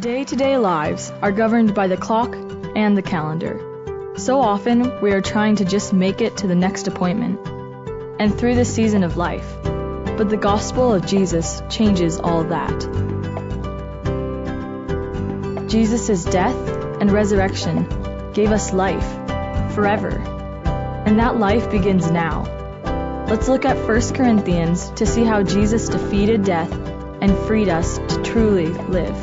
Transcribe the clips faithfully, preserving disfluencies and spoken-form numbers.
Day-to-day lives are governed by the clock and the calendar. So often, we are trying to just make it to the next appointment and through the season of life. But the gospel of Jesus changes all that. Jesus' death and resurrection gave us life forever, and that life begins now. Let's look at First Corinthians to see how Jesus defeated death and freed us to truly live.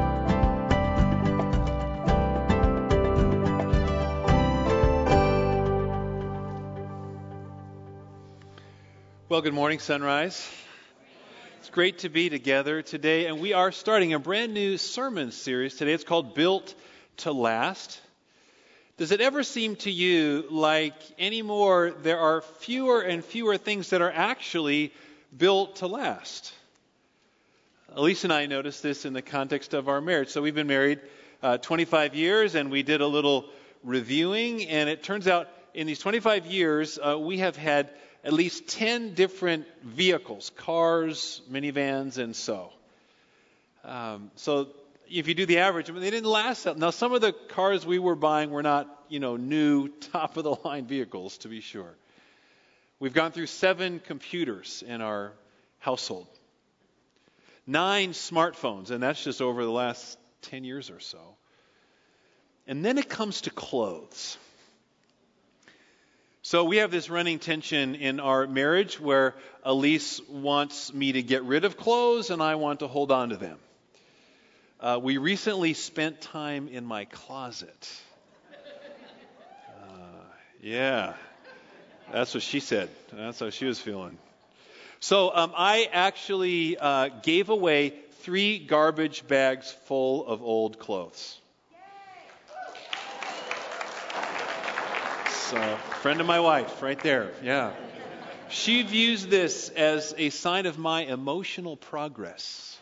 Well, good morning, Sunrise. It's great to be together today, and we are starting a brand new sermon series today. It's called Built to Last. Does it ever seem to you like anymore there are fewer and fewer things that are actually built to last? Elise and I noticed this in the context of our marriage. So we've been married uh, twenty-five years, and we did a little reviewing, and it turns out in these twenty-five years, uh, we have had at least ten different vehicles, cars, minivans, and so. Um, so if you do the average, I mean, they didn't last that. Now, some of the cars we were buying were not, you know, new, top-of-the-line vehicles, to be sure. We've gone through seven computers in our household, nine smartphones, and that's just over the last ten years or so. And then it comes to clothes. So we have this running tension in our marriage where Elise wants me to get rid of clothes and I want to hold on to them. Uh, we recently spent time in my closet. Uh, yeah, that's what she said. That's how she was feeling. So um, I actually uh, gave away three garbage bags full of old clothes. So, friend of my wife, right there, yeah. She views this as a sign of my emotional progress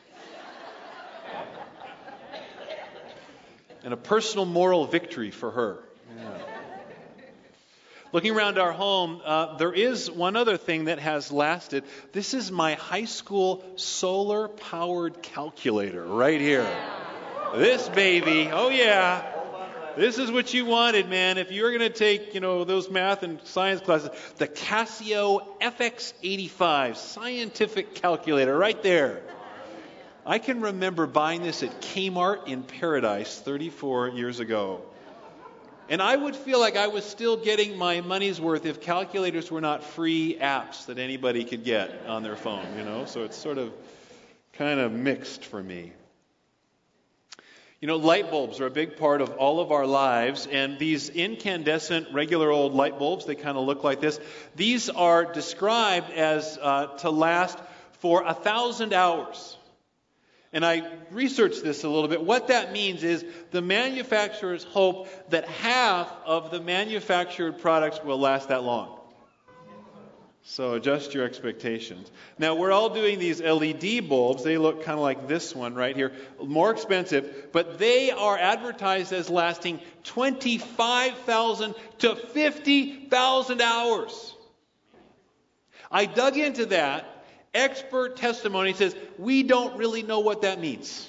and a personal moral victory for her. Yeah. Looking around our home, uh, there is one other thing that has lasted. This is my high school solar-powered calculator right here. This baby, oh yeah. This is what you wanted, man. If you were going to take, you know, those math and science classes, the Casio F X eighty-five scientific calculator right there. I can remember buying this at Kmart in Paradise thirty-four years ago. And I would feel like I was still getting my money's worth if calculators were not free apps that anybody could get on their phone, you know. So it's sort of kind of mixed for me. You know, light bulbs are a big part of all of our lives, and these incandescent, regular old light bulbs, they kind of look like this. These are described as uh, to last for a thousand hours. And I researched this a little bit. What that means is the manufacturers hope that half of the manufactured products will last that long. So adjust your expectations. Now, we're all doing these L E D bulbs. They look kind of like this one right here. More expensive, but they are advertised as lasting twenty-five thousand to fifty thousand hours. I dug into that. Expert testimony says, we don't really know what that means.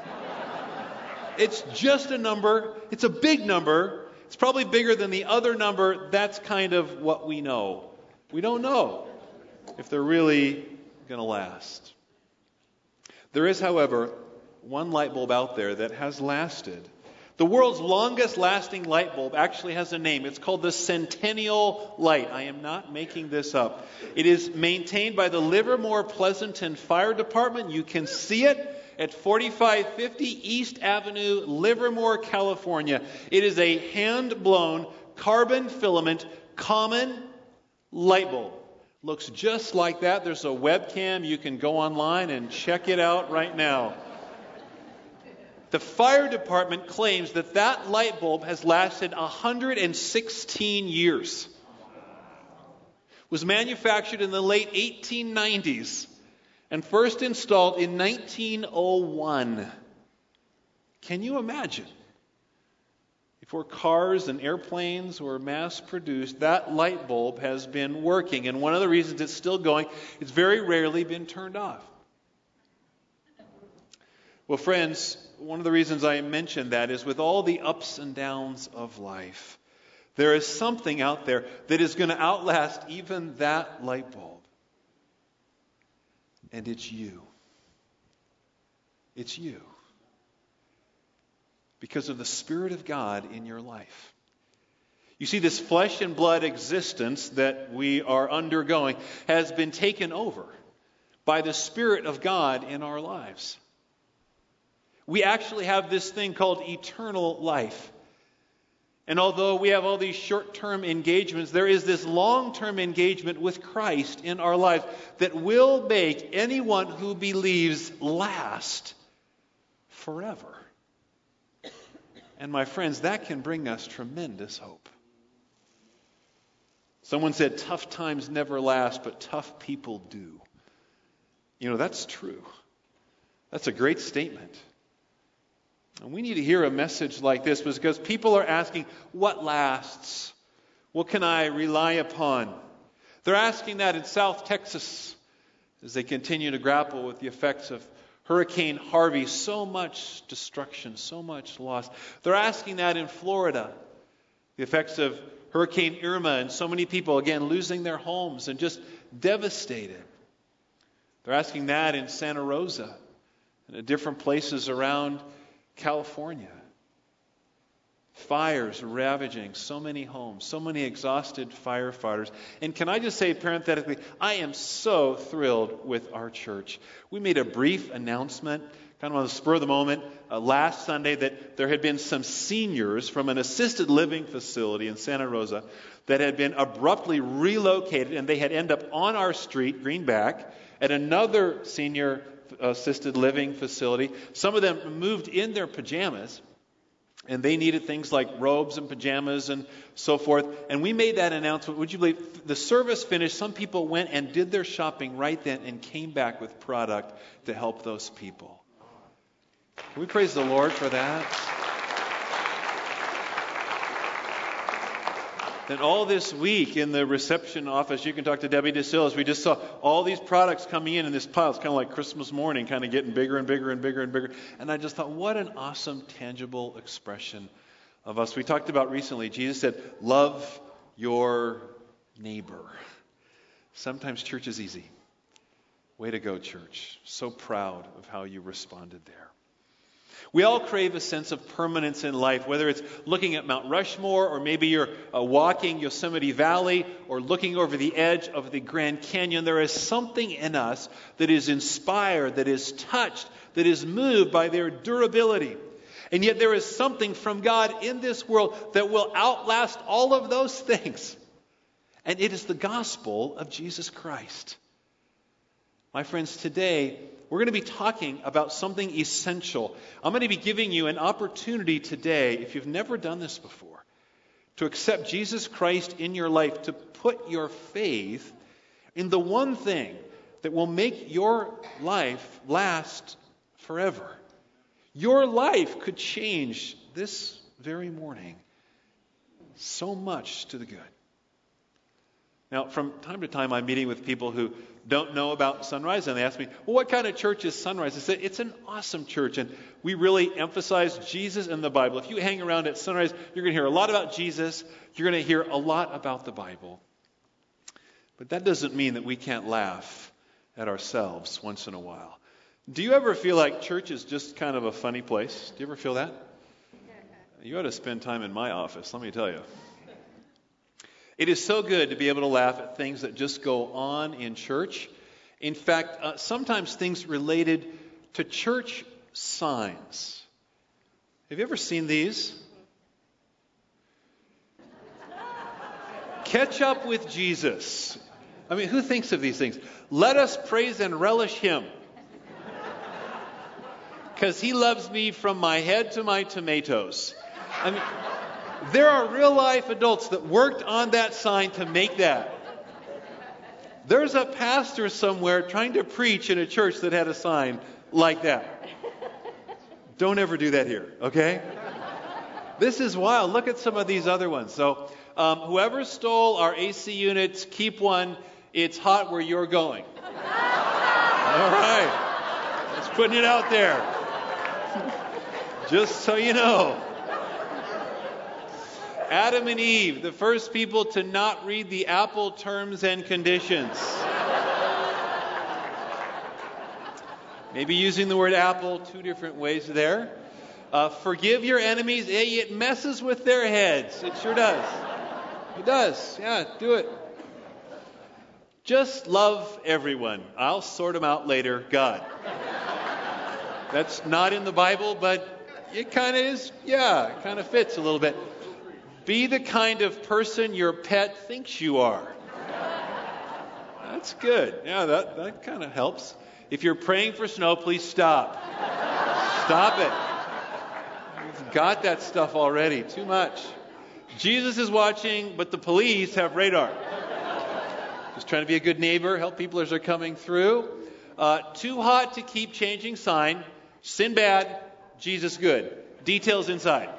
It's just a number. It's a big number. It's probably bigger than the other number. That's kind of what we know. We don't know if they're really going to last. There is, however, one light bulb out there that has lasted. The world's longest lasting light bulb actually has a name. It's called the Centennial Light. I am not making this up. It is maintained by the Livermore Pleasanton Fire Department. You can see it at forty-five fifty East Avenue, Livermore, California. It is a hand-blown carbon filament common light bulb. Looks just like that. There's a webcam. You can go online and check it out right now. The fire department claims that that light bulb has lasted one hundred sixteen years. Was manufactured in the late eighteen nineties and first installed in nineteen oh one. Can you imagine? Before cars and airplanes were mass-produced, that light bulb has been working. And one of the reasons it's still going, it's very rarely been turned off. Well, friends, one of the reasons I mentioned that is with all the ups and downs of life, there is something out there that is going to outlast even that light bulb. And it's you. It's you. Because of the Spirit of God in your life. You see, this flesh and blood existence that we are undergoing has been taken over by the Spirit of God in our lives. We actually have this thing called eternal life. And although we have all these short-term engagements, there is this long-term engagement with Christ in our lives that will make anyone who believes last forever. And my friends, that can bring us tremendous hope. Someone said, tough times never last, but tough people do. You know, that's true. That's a great statement. And we need to hear a message like this because people are asking, what lasts? What can I rely upon? They're asking that in South Texas as they continue to grapple with the effects of Hurricane Harvey. So much destruction, so much loss. They're asking that in Florida. The effects of Hurricane Irma and so many people, again, losing their homes and just devastated. They're asking that in Santa Rosa and at different places around California. Fires ravaging so many homes, so many exhausted firefighters. And can I just say parenthetically, I am so thrilled with our church. We made a brief announcement, kind of on the spur of the moment, uh, last Sunday that there had been some seniors from an assisted living facility in Santa Rosa that had been abruptly relocated, and they had ended up on our street, Greenback, at another senior assisted living facility. Some of them moved in their pajamas, and they needed things like robes and pajamas and so forth. And we made that announcement. Would you believe the service finished? Some people went and did their shopping right then and came back with product to help those people. Can we praise the Lord for that? And all this week in the reception office, you can talk to Debbie DeSillas, we just saw all these products coming in in this pile. It's kind of like Christmas morning, kind of getting bigger and bigger and bigger and bigger. And I just thought, what an awesome, tangible expression of us. We talked about recently, Jesus said, love your neighbor. Sometimes church is easy. Way to go, church. So proud of how you responded there. We all crave a sense of permanence in life, whether it's looking at Mount Rushmore, or maybe you're uh, walking Yosemite Valley, or looking over the edge of the Grand Canyon. There is something in us that is inspired, that is touched, that is moved by their durability. And yet there is something from God in this world that will outlast all of those things. And it is the gospel of Jesus Christ. My friends, today we're going to be talking about something essential. I'm going to be giving you an opportunity today, if you've never done this before, to accept Jesus Christ in your life, to put your faith in the one thing that will make your life last forever. Your life could change this very morning so much to the good. Now, from time to time, I'm meeting with people who don't know about Sunrise, and they ask me, well, what kind of church is Sunrise? I said, it's an awesome church, and we really emphasize Jesus and the Bible. If you hang around at Sunrise, you're going to hear a lot about Jesus. You're going to hear a lot about the Bible. But that doesn't mean that we can't laugh at ourselves once in a while. Do you ever feel like church is just kind of a funny place? Do you ever feel that? You ought to spend time in my office, let me tell you. It is so good to be able to laugh at things that just go on in church. In fact, uh, sometimes things related to church signs. Have you ever seen these? Catch up with Jesus. I mean, who thinks of these things? Let us praise and relish Him, because He loves me from my head to my tomatoes. I mean, there are real-life adults that worked on that sign to make that. There's a pastor somewhere trying to preach in a church that had a sign like that. Don't ever do that here, okay? This is wild. Look at some of these other ones. So, um, whoever stole our A C units, keep one. It's hot where you're going. All right. Just putting it out there. Just so you know. Adam and Eve, the first people to not read the Apple terms and conditions. Maybe using the word apple two different ways there. Uh, forgive your enemies. It messes with their heads. It sure does. It does. Yeah, do it. Just love everyone. I'll sort them out later. God. That's not in the Bible, but it kind of is. Yeah, it kind of fits a little bit. Be the kind of person your pet thinks you are. That's good. Yeah, that, that kind of helps. If you're praying for snow, please stop. Stop it. You've got that stuff already. Too much. Jesus is watching, but the police have radar. Just trying to be a good neighbor, help people as they're coming through. Uh, too hot to keep changing sign. Sin bad, Jesus good. Details inside.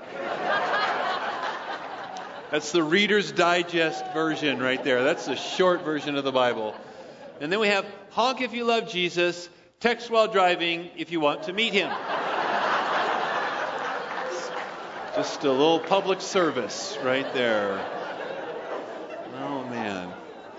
That's the Reader's Digest version right there. That's the short version of the Bible. And then we have honk if you love Jesus, text while driving if you want to meet him. Just a little public service right there. Oh, man.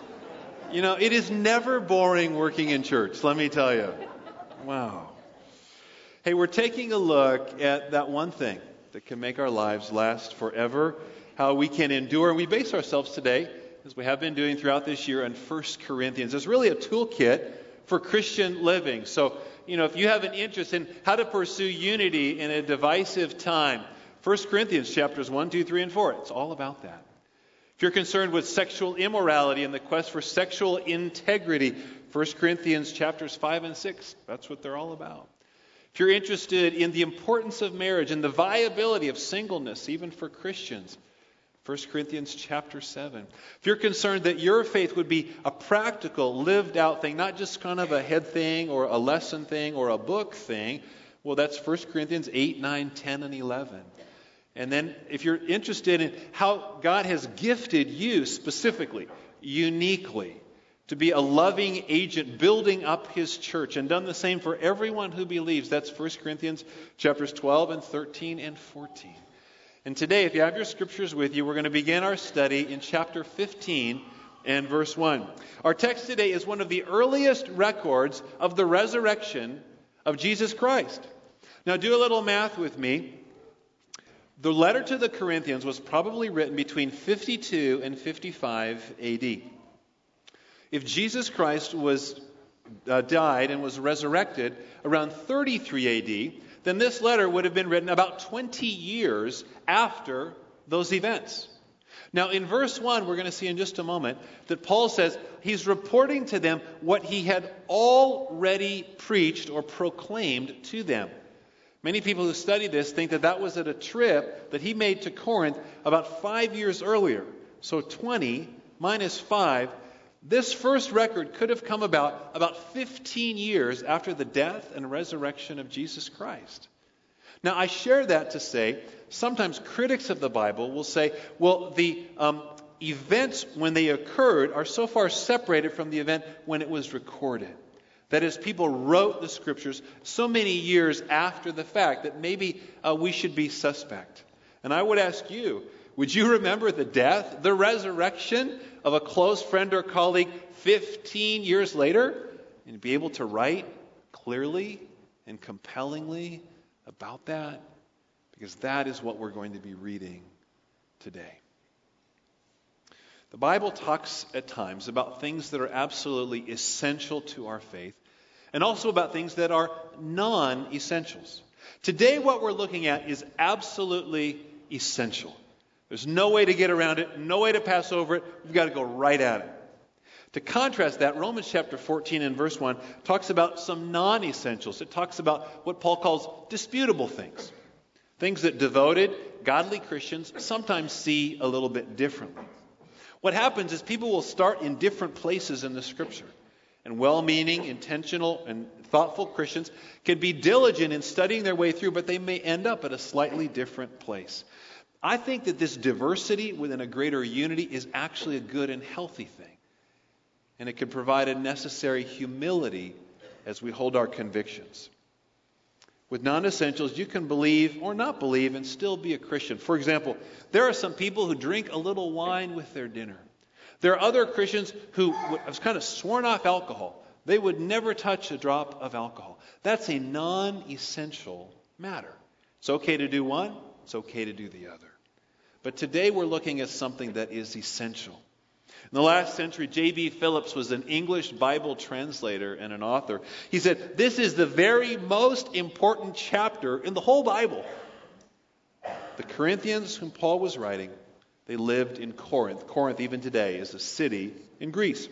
You know, it is never boring working in church, let me tell you. Wow. Hey, we're taking a look at that one thing that can make our lives last forever, how we can endure. We base ourselves today, as we have been doing throughout this year, on First Corinthians. It's really a toolkit for Christian living. So, you know, if you have an interest in how to pursue unity in a divisive time, First Corinthians chapters one, two, three, and four, it's all about that. If you're concerned with sexual immorality and the quest for sexual integrity, First Corinthians chapters five and six, that's what they're all about. If you're interested in the importance of marriage and the viability of singleness, even for Christians, First Corinthians chapter seven. If you're concerned that your faith would be a practical, lived out thing, not just kind of a head thing or a lesson thing or a book thing, well, that's First Corinthians eight, nine, ten, and eleven. And then if you're interested in how God has gifted you specifically, uniquely, to be a loving agent building up his church, and done the same for everyone who believes, that's First Corinthians chapters twelve and thirteen and fourteen. And today, if you have your scriptures with you, we're going to begin our study in chapter fifteen and verse one. Our text today is one of the earliest records of the resurrection of Jesus Christ. Now, do a little math with me. The letter to the Corinthians was probably written between fifty-two and fifty-five A D. If Jesus Christ was uh, died and was resurrected around thirty-three A D, then this letter would have been written about twenty years after those events. Now, in verse one, we're going to see in just a moment that Paul says he's reporting to them what he had already preached or proclaimed to them. Many people who study this think that that was at a trip that he made to Corinth about five years earlier. So twenty minus five, this first record could have come about about fifteen years after the death and resurrection of Jesus Christ. Now, I share that to say, sometimes critics of the Bible will say, well, the um, events when they occurred are so far separated from the event when it was recorded. That is, people wrote the scriptures so many years after the fact that maybe uh, we should be suspect. And I would ask you, would you remember the death, the resurrection of a close friend or colleague fifteen years later, and be able to write clearly and compellingly about that? Because that is what we're going to be reading today. The Bible talks at times about things that are absolutely essential to our faith, and also about things that are non-essentials. Today, what we're looking at is absolutely essential. There's no way to get around it, no way to pass over it. We've got to go right at it. To contrast that, Romans chapter fourteen and verse one talks about some non-essentials. It talks about what Paul calls disputable things. Things that devoted, godly Christians sometimes see a little bit differently. What happens is people will start in different places in the Scripture. And well-meaning, intentional, and thoughtful Christians can be diligent in studying their way through, but they may end up at a slightly different place. I think that this diversity within a greater unity is actually a good and healthy thing. And it can provide a necessary humility as we hold our convictions. With non-essentials, you can believe or not believe and still be a Christian. For example, there are some people who drink a little wine with their dinner. There are other Christians who have kind of sworn off alcohol. They would never touch a drop of alcohol. That's a non-essential matter. It's okay to do one. It's okay to do the other. But today we're looking at something that is essential. In the last century, J B Phillips was an English Bible translator and an author. He said, this is the very most important chapter in the whole Bible. The Corinthians, whom Paul was writing, they lived in Corinth. Corinth, even today, is a city in Greece.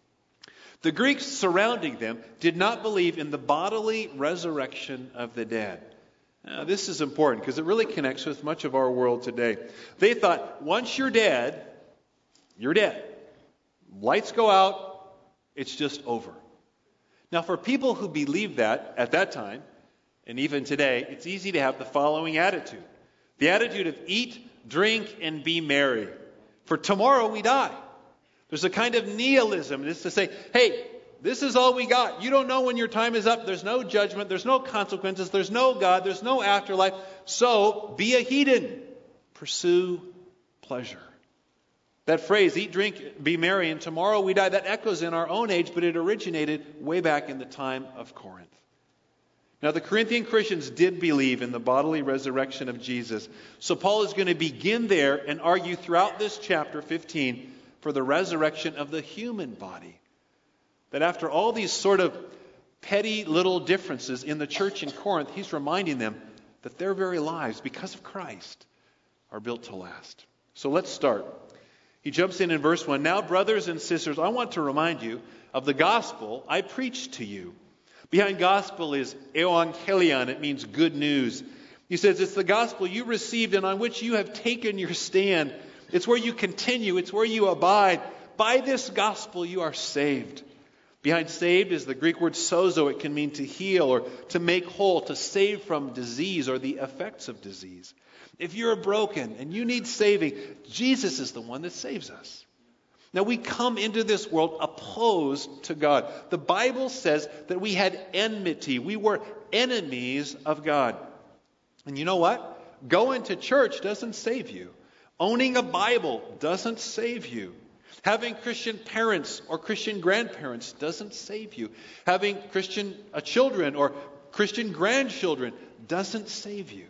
The Greeks surrounding them did not believe in the bodily resurrection of the dead. Now, this is important because it really connects with much of our world today. They thought, once you're dead, you're dead. Lights go out, it's just over. Now, for people who believed that at that time, and even today, it's easy to have the following attitude. The attitude of eat, drink, and be merry. For tomorrow we die. There's a kind of nihilism. It's to say, hey, this is all we got. You don't know when your time is up. There's no judgment. There's no consequences. There's no God. There's no afterlife. So be a hedon. Pursue pleasure. That phrase, eat, drink, be merry, and tomorrow we die, that echoes in our own age, but it originated way back in the time of Corinth. Now, the Corinthian Christians did believe in the bodily resurrection of Jesus. So Paul is going to begin there and argue throughout this chapter fifteen for the resurrection of the human body. That after all these sort of petty little differences in the church in Corinth, he's reminding them that their very lives, because of Christ, are built to last. So let's start. He jumps in in verse one. Now, brothers and sisters, I want to remind you of the gospel I preached to you. Behind gospel is euangelion. It means good news. He says it's the gospel you received and on which you have taken your stand. It's where you continue. It's where you abide. By this gospel you are saved. Behind saved is the Greek word sozo. It can mean to heal or to make whole, to save from disease or the effects of disease. If you're broken and you need saving, Jesus is the one that saves us. Now, we come into this world opposed to God. The Bible says that we had enmity. We were enemies of God. And you know what? Going to church doesn't save you. Owning a Bible doesn't save you. Having Christian parents or Christian grandparents doesn't save you. Having Christian uh, children or Christian grandchildren doesn't save you.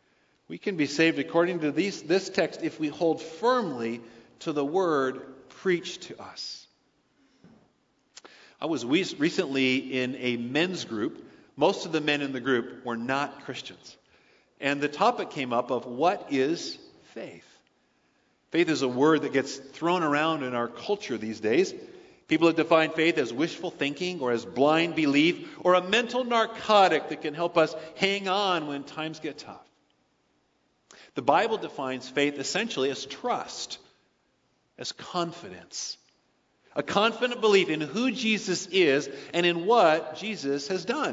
We can be saved according to these, this text if we hold firmly to the word preached to us. I was recently in a men's group. Most of the men in the group were not Christians. And the topic came up of what is faith? Faith is a word that gets thrown around in our culture these days. People have defined faith as wishful thinking or as blind belief or a mental narcotic that can help us hang on when times get tough. The Bible defines faith essentially as trust, as confidence. A confident belief in who Jesus is and in what Jesus has done.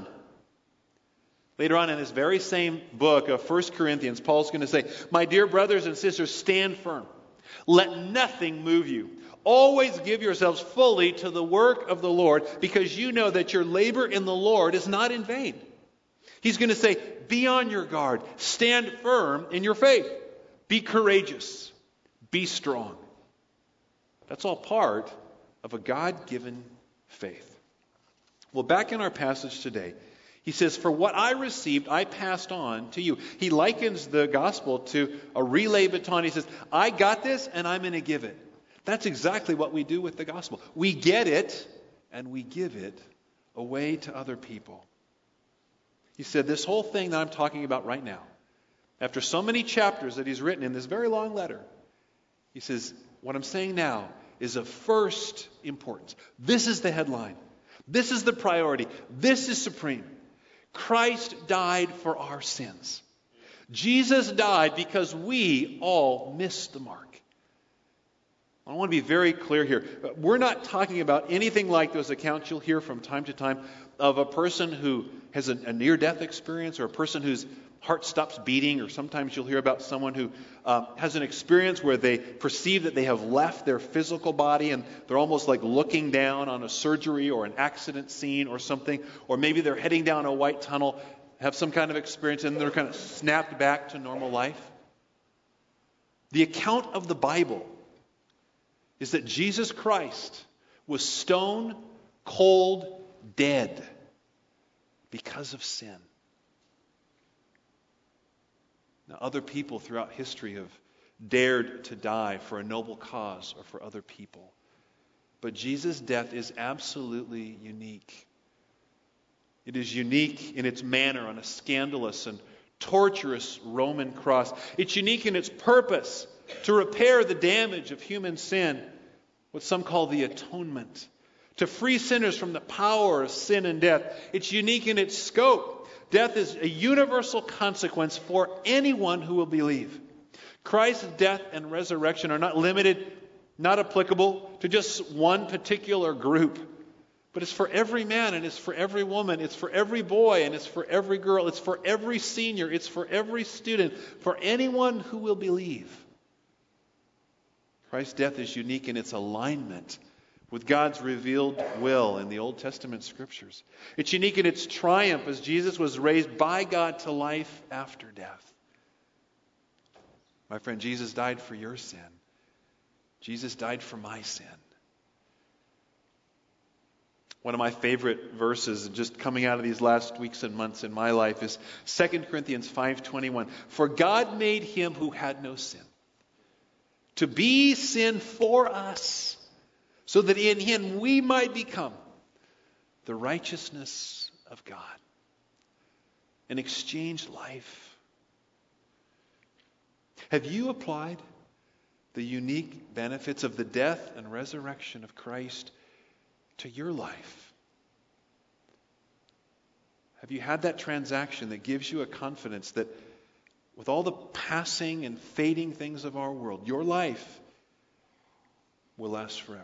Later on in this very same book of First Corinthians, Paul's going to say, my dear brothers and sisters, stand firm. Let nothing move you. Always give yourselves fully to the work of the Lord, because you know that your labor in the Lord is not in vain. He's going to say, be on your guard. Stand firm in your faith. Be courageous. Be strong. That's all part of a God-given faith. Well, back in our passage today, he says, for what I received, I passed on to you. He likens the gospel to a relay baton. He says, I got this and I'm going to give it. That's exactly what we do with the gospel. We get it and we give it away to other people. He said, this whole thing that I'm talking about right now, after so many chapters that he's written in this very long letter, he says, what I'm saying now is of first importance. This is the headline. This is the priority. This is supreme. Christ died for our sins. Jesus died because we all missed the mark. I want to be very clear here. We're not talking about anything like those accounts you'll hear from time to time of a person who has a, a near-death experience or a person whose heart stops beating, or sometimes you'll hear about someone who uh, has an experience where they perceive that they have left their physical body and they're almost like looking down on a surgery or an accident scene or something, or maybe they're heading down a white tunnel. have some kind of experience, and they're kind of snapped back to normal life. The account of the Bible is that Jesus Christ was stone cold dead because of sin. Now, other people throughout history have dared to die for a noble cause or for other people. But Jesus' death is absolutely unique. It is unique in its manner on a scandalous and torturous Roman cross. It's unique in its purpose to repair the damage of human sin, what some call the atonement, to free sinners from the power of sin and death. It's unique in its scope. Death is a universal consequence for anyone who will believe. Christ's death and resurrection are not limited, not applicable to just one particular group. But it's for every man, and it's for every woman, it's for every boy, and it's for every girl, it's for every senior, it's for every student, for anyone who will believe. Christ's death is unique in its alignment with God's revealed will in the Old Testament Scriptures. It's unique in its triumph as Jesus was raised by God to life after death. My friend, Jesus died for your sin. Jesus died for my sin. One of my favorite verses just coming out of these last weeks and months in my life is Second Corinthians five twenty-one. For God made him who had no sin to be sin for us, so that in him we might become the righteousness of God and exchange life. Have you applied the unique benefits of the death and resurrection of Christ to your life? Have you had that transaction that gives you a confidence that with all the passing and fading things of our world, your life will last forever?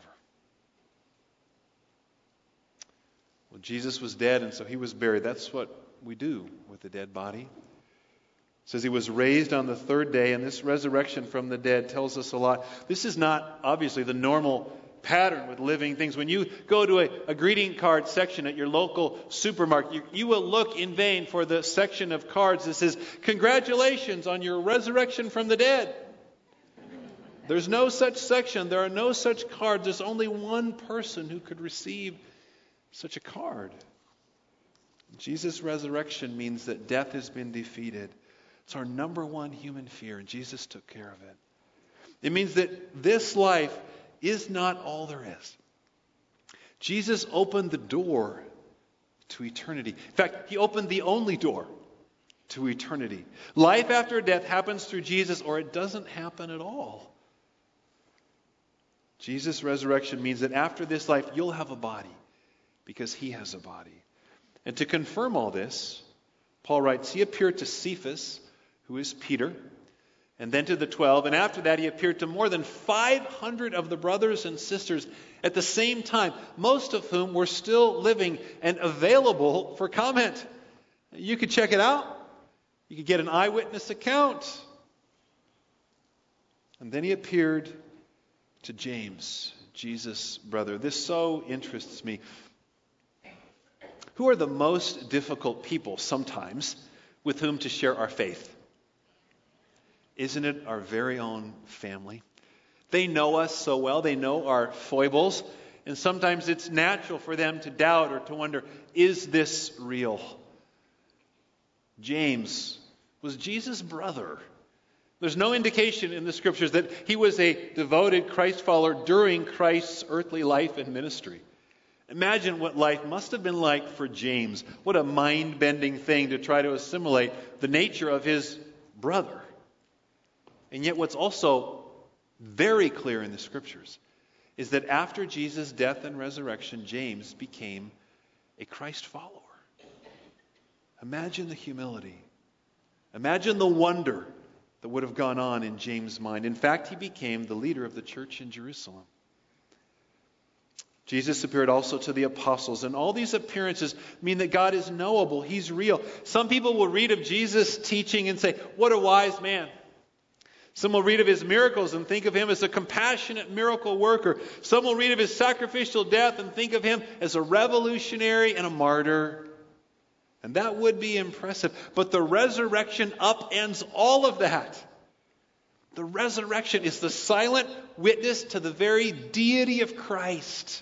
Well, Jesus was dead, and so he was buried. That's what we do with a dead body. It says he was raised on the third day, and this resurrection from the dead tells us a lot. This is not, obviously, the normal pattern with living things. When you go to a, a greeting card section at your local supermarket, you, you will look in vain for the section of cards that says, congratulations on your resurrection from the dead. There's no such section. There are no such cards. There's only one person who could receive such a card. Jesus' resurrection means that death has been defeated. It's our number one human fear, and Jesus took care of it. It means that this life is not all there is. Jesus opened the door to eternity. In fact, he opened the only door to eternity. Life after death happens through Jesus, or it doesn't happen at all. Jesus' resurrection means that after this life, you'll have a body because he has a body. And to confirm all this, Paul writes, he appeared to Cephas, who is Peter, and then to the twelve. And after that, he appeared to more than five hundred of the brothers and sisters at the same time, most of whom were still living and available for comment. You could check it out. You could get an eyewitness account. And then he appeared to James, Jesus' brother. This so interests me. Who are the most difficult people sometimes with whom to share our faith? Isn't it our very own family? They know us so well. They know our foibles. And sometimes it's natural for them to doubt or to wonder, is this real? James was Jesus' brother. There's no indication in the Scriptures that he was a devoted Christ follower during Christ's earthly life and ministry. Imagine what life must have been like for James. What a mind-bending thing to try to assimilate the nature of his brother. And yet what's also very clear in the Scriptures is that after Jesus' death and resurrection, James became a Christ follower. Imagine the humility. Imagine the wonder that would have gone on in James' mind. In fact, he became the leader of the church in Jerusalem. Jesus appeared also to the apostles, and all these appearances mean that God is knowable. He's real. Some people will read of Jesus' teaching and say, what a wise man. Some will read of his miracles and think of him as a compassionate miracle worker. Some will read of his sacrificial death and think of him as a revolutionary and a martyr. And that would be impressive. But the resurrection upends all of that. The resurrection is the silent witness to the very deity of Christ.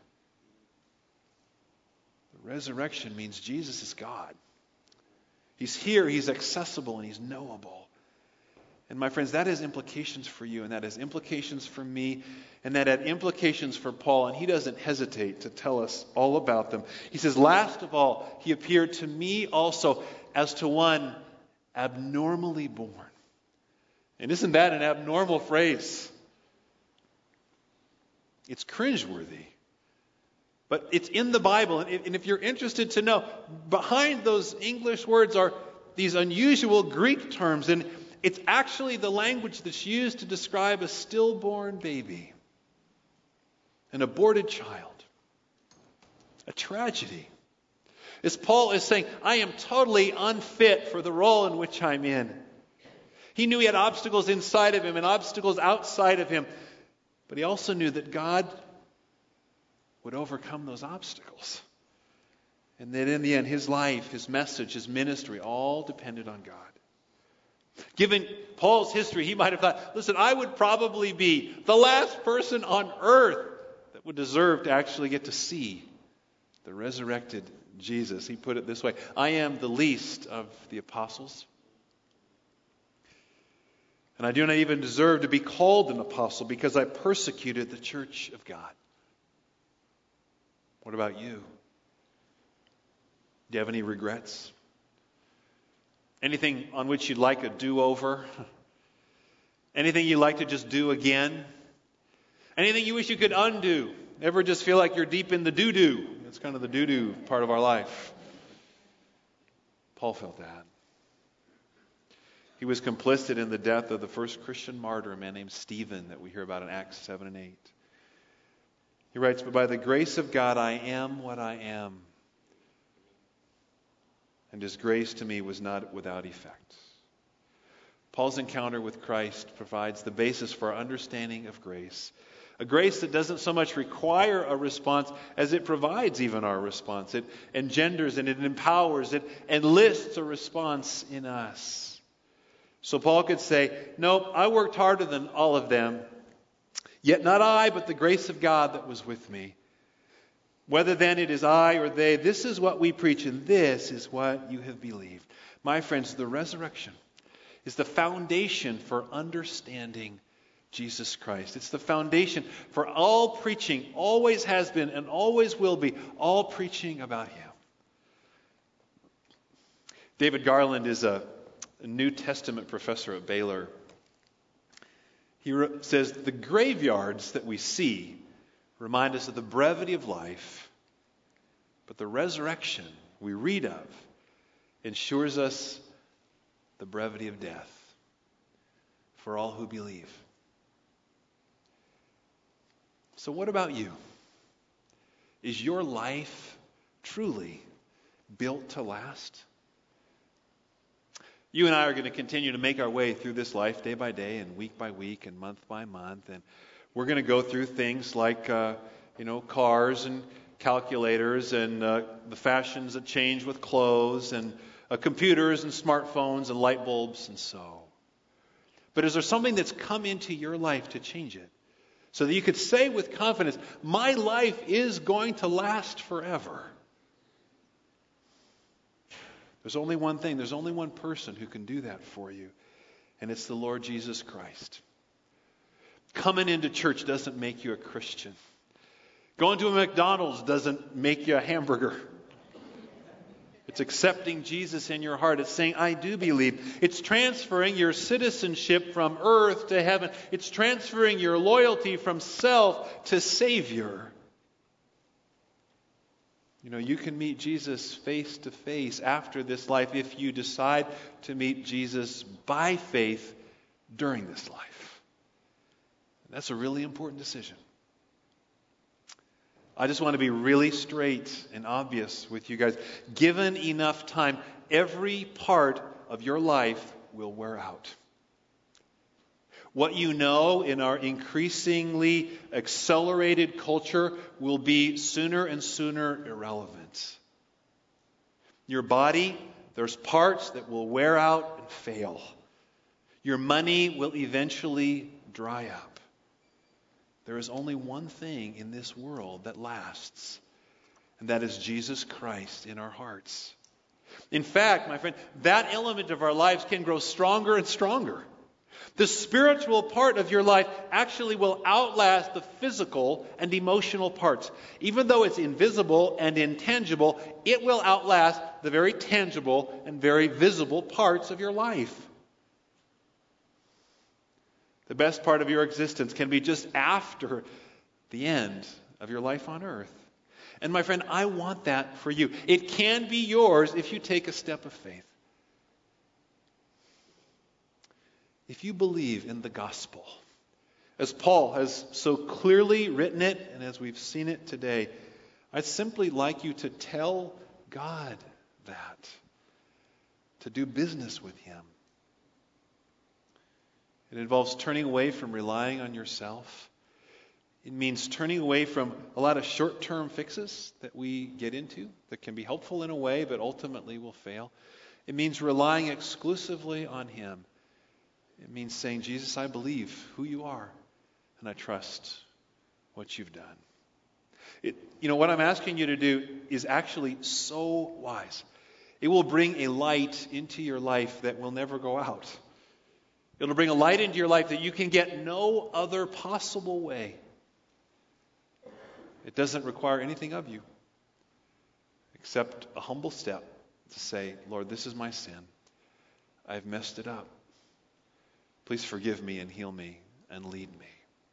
The resurrection means Jesus is God. He's here, He's accessible, and He's knowable. And my friends, that has implications for you, and that has implications for me, and that had implications for Paul, and he doesn't hesitate to tell us all about them. He says, last of all, He appeared to me also as to one abnormally born. And isn't that an abnormal phrase? It's cringeworthy. But it's in the Bible. And if you're interested to know, behind those English words are these unusual Greek terms. And it's actually the language that's used to describe a stillborn baby, an aborted child, a tragedy. As Paul is saying, I am totally unfit for the role in which I'm in. He knew he had obstacles inside of him and obstacles outside of him. But he also knew that God would overcome those obstacles. And that in the end, his life, his message, his ministry, all depended on God. Given Paul's history, he might have thought, listen, I would probably be the last person on earth that would deserve to actually get to see the resurrected Jesus. He put it this way, I am the least of the apostles. And I do not even deserve to be called an apostle because I persecuted the church of God. What about you? Do you have any regrets? Anything on which you'd like a do-over? Anything you'd like to just do again? Anything you wish you could undo? Ever just feel like you're deep in the doo-doo? That's kind of the doo-doo part of our life. Paul felt that. He was complicit in the death of the first Christian martyr, a man named Stephen, that we hear about in Acts seven and eight. He writes, but by the grace of God I am what I am. And His grace to me was not without effect. Paul's encounter with Christ provides the basis for our understanding of grace. A grace that doesn't so much require a response as it provides even our response. It engenders and it empowers, it enlists a response in us. So Paul could say, nope, I worked harder than all of them. Yet not I, but the grace of God that was with me. Whether then it is I or they, this is what we preach, and this is what you have believed. My friends, the resurrection is the foundation for understanding Jesus Christ. It's the foundation for all preaching, always has been and always will be, all preaching about Him. David Garland is a A New Testament professor at Baylor. He says, the graveyards that we see remind us of the brevity of life, but the resurrection we read of ensures us the brevity of death for all who believe. So what about you? Is your life truly built to last? You and I are going to continue to make our way through this life day by day and week by week and month by month. And we're going to go through things like, uh, you know, cars and calculators and uh, the fashions that change with clothes and uh, computers and smartphones and light bulbs and so. But is there something that's come into your life to change it? So that you could say with confidence, my life is going to last forever. There's only one thing, there's only one person who can do that for you, and it's the Lord Jesus Christ. Coming into church doesn't make you a Christian. Going to a McDonald's doesn't make you a hamburger. It's accepting Jesus in your heart. It's saying, I do believe. It's transferring your citizenship from earth to heaven. It's transferring your loyalty from self to Savior. You know, you can meet Jesus face to face after this life if you decide to meet Jesus by faith during this life. That's a really important decision. I just want to be really straight and obvious with you guys. Given enough time, every part of your life will wear out. What you know in our increasingly accelerated culture will be sooner and sooner irrelevant. Your body, there's parts that will wear out and fail. Your money will eventually dry up. There is only one thing in this world that lasts, and that is Jesus Christ in our hearts. In fact, my friend, that element of our lives can grow stronger and stronger. The spiritual part of your life actually will outlast the physical and emotional parts. Even though it's invisible and intangible, it will outlast the very tangible and very visible parts of your life. The best part of your existence can be just after the end of your life on earth. And my friend, I want that for you. It can be yours if you take a step of faith. If you believe in the gospel, as Paul has so clearly written it, and as we've seen it today, I'd simply like you to tell God that, to do business with Him. It involves turning away from relying on yourself. It means turning away from a lot of short-term fixes that we get into that can be helpful in a way, but ultimately will fail. It means relying exclusively on Him. It means saying, Jesus, I believe who you are, and I trust what you've done. It, you know, what I'm asking you to do is actually so wise. It will bring a light into your life that will never go out. It'll bring a light into your life that you can get no other possible way. It doesn't require anything of you except a humble step to say, Lord, this is my sin. I've messed it up. Please forgive me and heal me and lead me.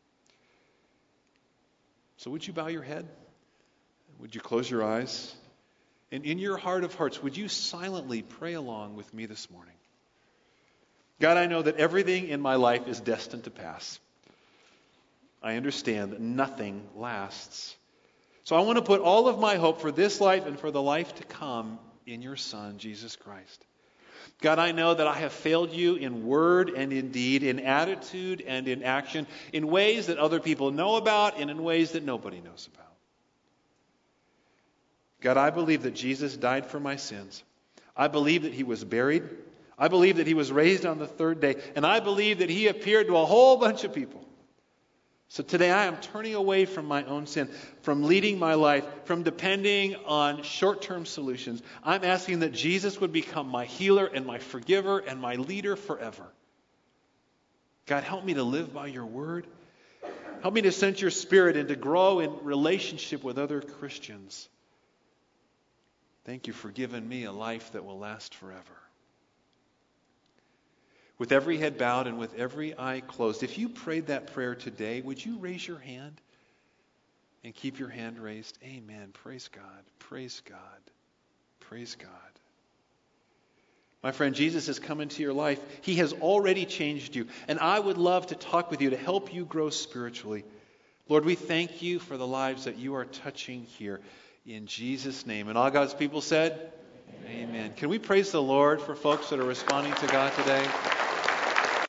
So would you bow your head? Would you close your eyes? And in your heart of hearts, would you silently pray along with me this morning? God, I know that everything in my life is destined to pass. I understand that nothing lasts. So I want to put all of my hope for this life and for the life to come in your Son, Jesus Christ. God, I know that I have failed you in word and in deed, in attitude and in action, in ways that other people know about and in ways that nobody knows about. God, I believe that Jesus died for my sins. I believe that He was buried. I believe that He was raised on the third day. And I believe that He appeared to a whole bunch of people. So today I am turning away from my own sin, from leading my life, from depending on short-term solutions. I'm asking that Jesus would become my healer and my forgiver and my leader forever. God, help me to live by your word. Help me to sense your Spirit and to grow in relationship with other Christians. Thank you for giving me a life that will last forever. With every head bowed and with every eye closed, if you prayed that prayer today, would you raise your hand and keep your hand raised? Amen. Praise God. Praise God. Praise God. My friend, Jesus has come into your life. He has already changed you. And I would love to talk with you to help you grow spiritually. Lord, we thank you for the lives that you are touching here. In Jesus' name. And all God's people said, Amen. Amen. Can we praise the Lord for folks that are responding to God today?